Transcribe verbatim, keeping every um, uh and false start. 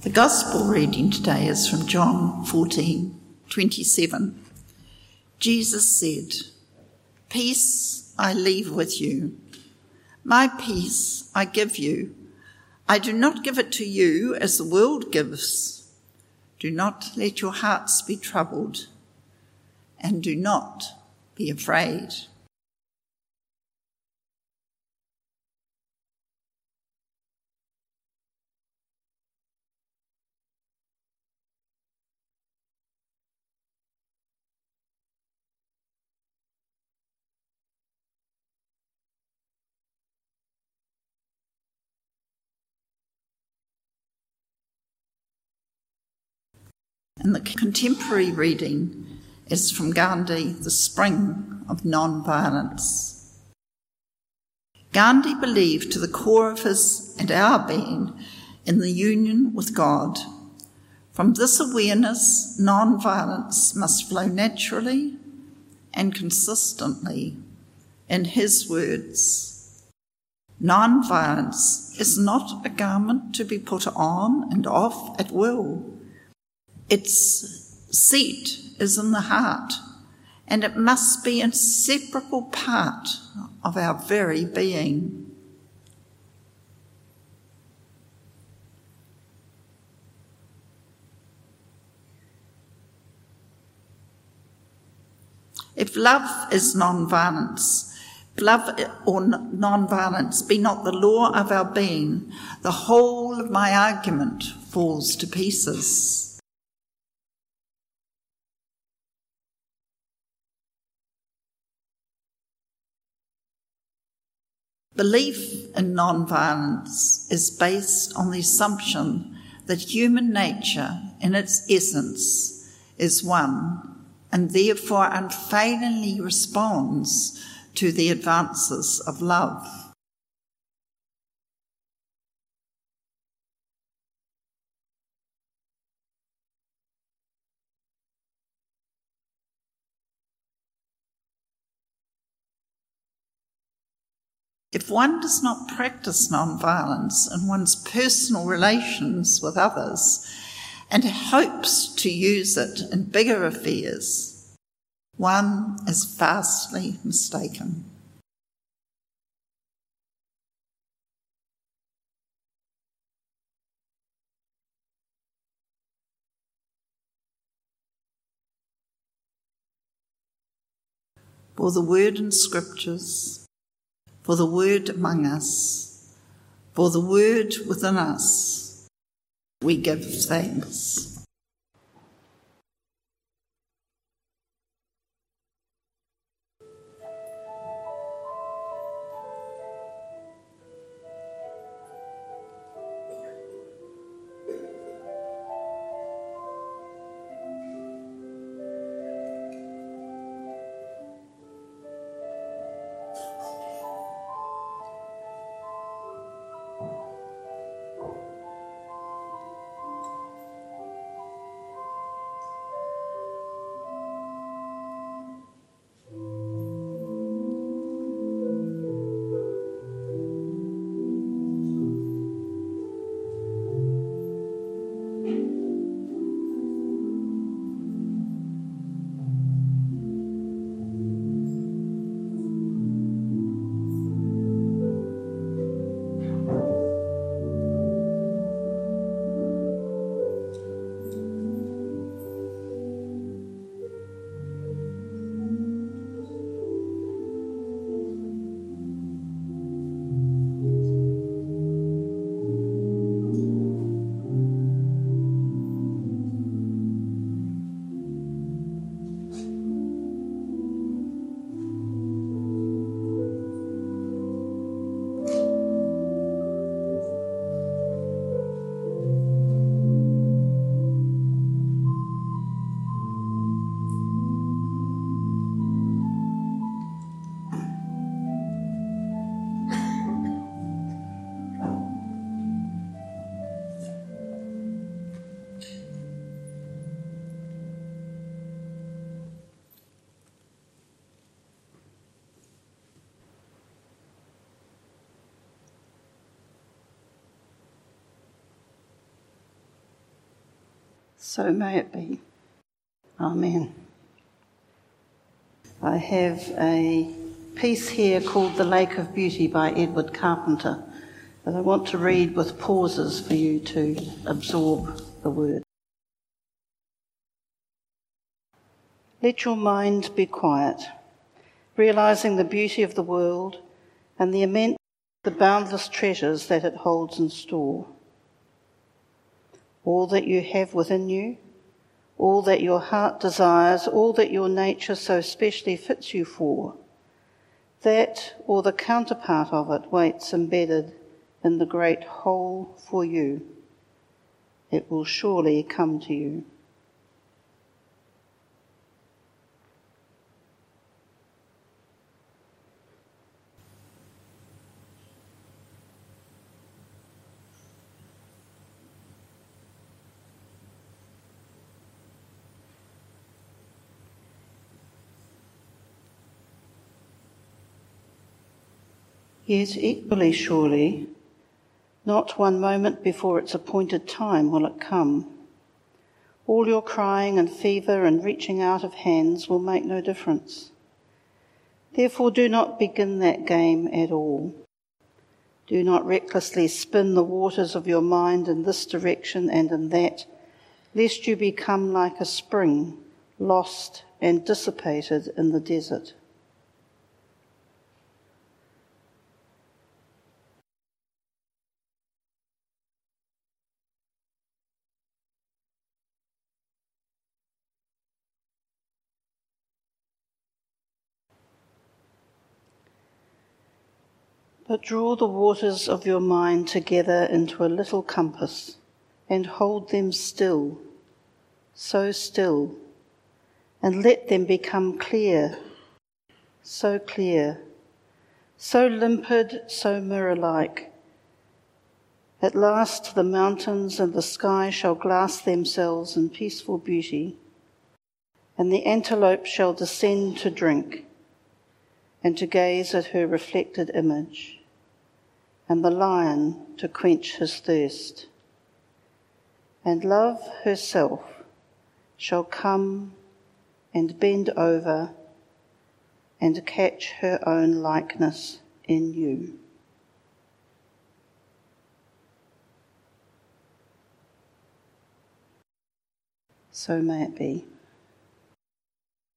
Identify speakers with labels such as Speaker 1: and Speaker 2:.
Speaker 1: The Gospel reading today is from John fourteen twenty-seven. Jesus said, "Peace I leave with you. My peace I give you. I do not give it to you as the world gives. Do not let your hearts be troubled, and do not be afraid." And the contemporary reading is from Gandhi, The Spring of Non-Violence. Gandhi believed to the core of his and our being in the union with God. From this awareness, non-violence must flow naturally and consistently. In his words, non-violence is not a garment to be put on and off at will. Its seat is in the heart, and it must be an inseparable part of our very being. If love is non-violence, if love or non-violence be not the law of our being, the whole of my argument falls to pieces. Belief in non-violence is based on the assumption that human nature, in its essence, is one, and therefore unfailingly responds to the advances of love. If one does not practice non-violence in one's personal relations with others and hopes to use it in bigger affairs, one is vastly mistaken. For the word in scriptures, for the word among us, for the word within us, we give thanks.
Speaker 2: So may it be. Amen. I have a piece here called The Lake of Beauty by Edward Carpenter that I want to read with pauses for you to absorb the word. Let your mind be quiet, realising the beauty of the world and the immense, the boundless treasures that it holds in store. All that you have within you, all that your heart desires, all that your nature so specially fits you for, that or the counterpart of it waits embedded in the great whole for you. It will surely come to you. Yet equally surely, not one moment before its appointed time will it come. All your crying and fever and reaching out of hands will make no difference. Therefore do not begin that game at all. Do not recklessly spin the waters of your mind in this direction and in that, lest you become like a spring, lost and dissipated in the desert. But draw the waters of your mind together into a little compass and hold them still, so still, and let them become clear, so clear, so limpid, so mirror-like. At last the mountains and the sky shall glass themselves in peaceful beauty, and the antelope shall descend to drink and to gaze at her reflected image, and the lion to quench his thirst. And love herself shall come and bend over and catch her own likeness in you. So may it be.